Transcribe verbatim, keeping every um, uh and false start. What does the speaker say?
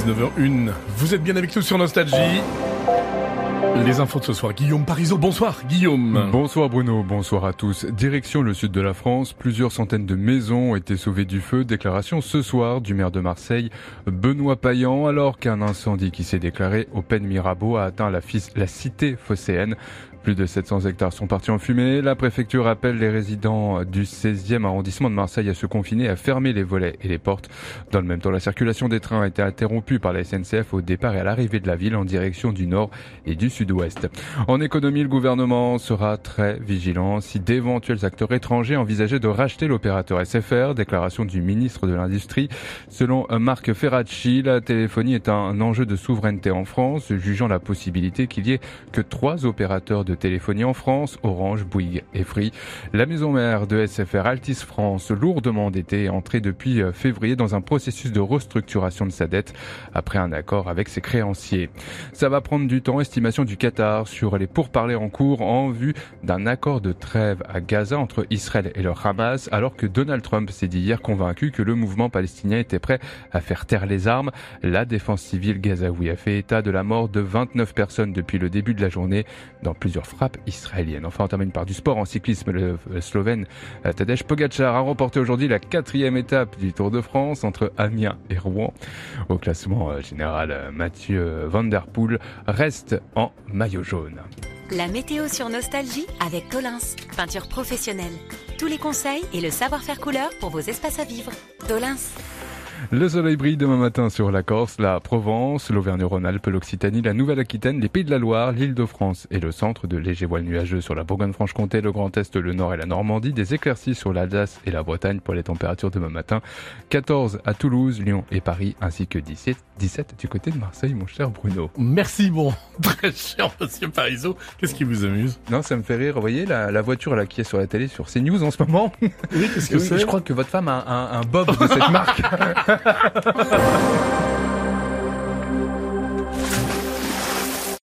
dix-neuf heures une. Vous êtes bien avec nous sur Nostalgie. Les infos de ce soir, Guillaume Parisot. Bonsoir Guillaume. Bonsoir Bruno, bonsoir à tous. Direction le sud de la France, plusieurs centaines de maisons ont été sauvées du feu. Déclaration ce soir du maire de Marseille, Benoît Payan, alors qu'un incendie qui s'est déclaré au Pen Mirabeau a atteint la, la cité phocéenne. Plus de sept cents hectares sont partis en fumée. La préfecture appelle les résidents du seizième arrondissement de Marseille à se confiner, à fermer les volets et les portes. Dans le même temps, la circulation des trains a été interrompue par la S N C F au départ et à l'arrivée de la ville en direction du nord et du sud-ouest. En économie, le gouvernement sera très vigilant si d'éventuels acteurs étrangers envisageaient de racheter l'opérateur S F R. Déclaration du ministre de l'Industrie. Selon Marc Ferracci, la téléphonie est un enjeu de souveraineté en France, jugeant la possibilité qu'il y ait que trois opérateurs de de téléphonie en France, Orange, Bouygues et Free. La maison mère de S F R, Altice France, lourdement endettée, est entrée depuis février dans un processus de restructuration de sa dette après un accord avec ses créanciers. Ça va prendre du temps, estimation du Qatar sur les pourparlers en cours en vue d'un accord de trêve à Gaza entre Israël et le Hamas, alors que Donald Trump s'est dit hier convaincu que le mouvement palestinien était prêt à faire taire les armes. La défense civile gazaoui a fait état de la mort de vingt-neuf personnes depuis le début de la journée dans plusieurs frappes israéliennes. Enfin, on termine par du sport en cyclisme. Le Slovène Tadej Pogačar a remporté aujourd'hui la quatrième étape du Tour de France entre Amiens et Rouen. Au classement général, Mathieu Van Der Poel reste en maillot jaune. La météo sur Nostalgie avec Tolins, peinture professionnelle. Tous les conseils et le savoir-faire couleur pour vos espaces à vivre. Tolins. Le soleil brille demain matin sur la Corse, la Provence, l'Auvergne-Rhône-Alpes, l'Occitanie, la Nouvelle-Aquitaine, les Pays de la Loire, l'Île-de-France et le centre, de légers voiles nuageux sur la Bourgogne-Franche-Comté, le Grand Est, le Nord et la Normandie, des éclaircies sur l'Alsace et la Bretagne pour les températures demain matin. quatorze à Toulouse, Lyon et Paris, ainsi que dix-sept, dix-sept du côté de Marseille, mon cher Bruno. Merci bon, très cher monsieur Parisot. Qu'est-ce qui vous amuse? Non, ça me fait rire. Vous voyez la, la voiture là qui est sur la télé sur CNews en ce moment? Oui, qu'est-ce que oui, c'est? Je crois que votre femme a un, un, un bob de cette marque.